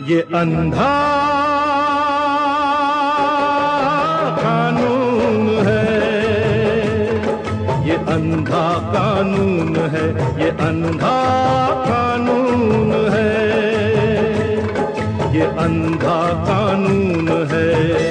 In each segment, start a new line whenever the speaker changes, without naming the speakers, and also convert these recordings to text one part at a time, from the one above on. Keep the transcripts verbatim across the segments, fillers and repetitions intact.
ये अंधा कानून है, ये अंधा कानून है, ये अंधा कानून है, ये अंधा कानून है।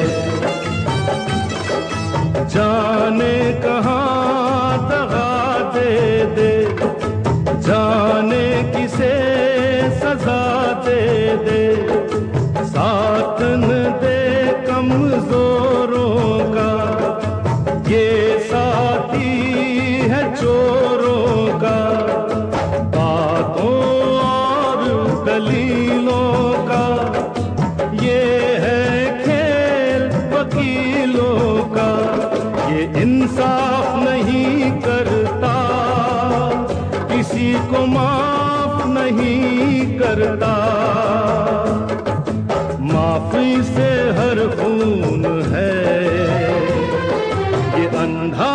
जाने कहाँ दगा दे दे, जाने किसे सजा दे दे, साथ न दे कमजोरों का, ये साथी है चोरों का। बातों और दलीलों का ये है खेल वकीलों का, ये इंसाफ नहीं करता, किसी को माफ नहीं करता। माफी से हर खून है, ये अंधा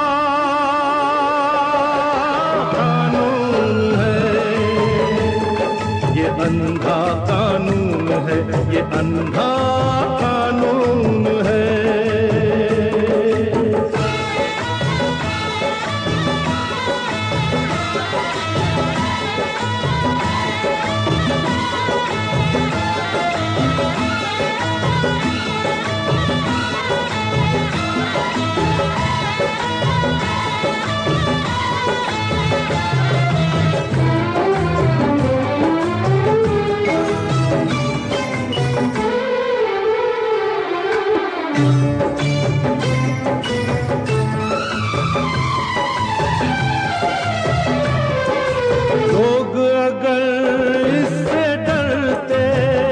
कानून है, ये अंधा कानून है, ये अंधा कानून है। लोग अगर इससे डरते,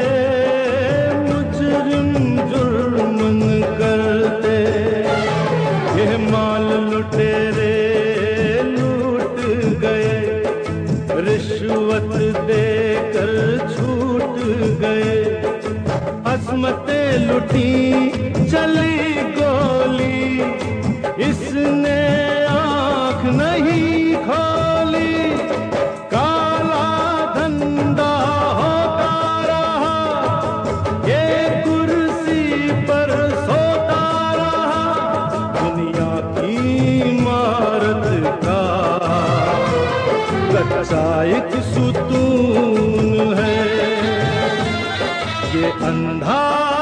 मुजरिम जुर्म करते, ये माल लुटेरे लूट गए, रिश्वत देकर छूट गए, अस्मतें लुटी चली गोली, इसने आँख नहीं खोली। काला धंधा होता रहा, ये कुर्सी पर सोता रहा, दुनिया की इमारत का कच्चा एक सुतून है, ये अंधा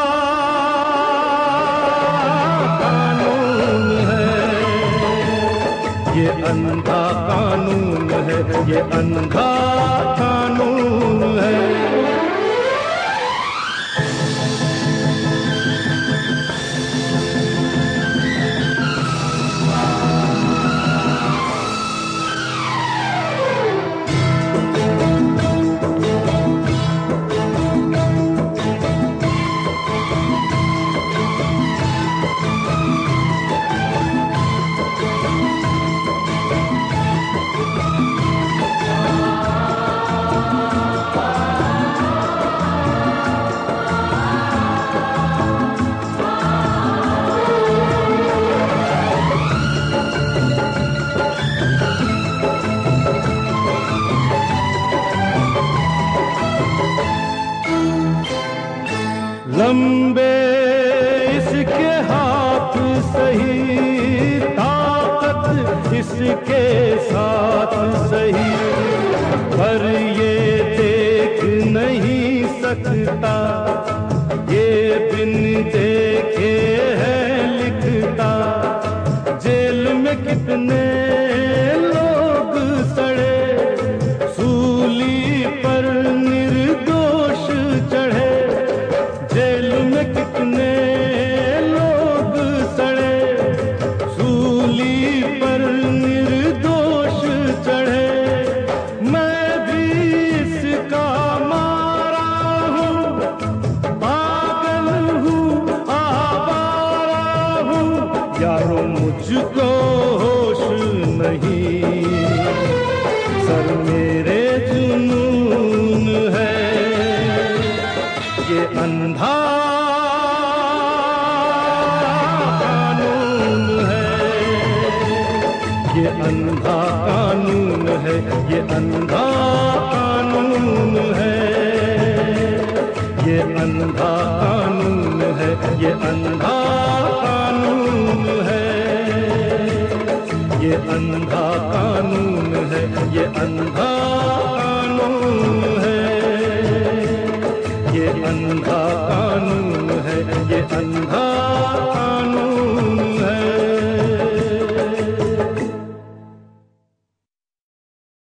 कानून है, ये अंधा कानून है, ये अंधा कानून है। लंबे इसके हाथ सही, ताकत इसके साथ सही, पर ये देख नहीं सकता, ये बिन देखे है लिखता। जेल में कितने लोग सड़े, सूली पर निर्दोष चढ़े, जेल में कितने लोग सड़े, सूली पर निर्दोष चढ़े। मैं भी इसका मारा हूँ, पागल हूँ, आवारा हूँ, यारो मुझको होश नहीं, सर मेरे जुनून है, ये अंधा कानून है, ये अंधा कानून है, ये अंधा कानून है, ये अंधा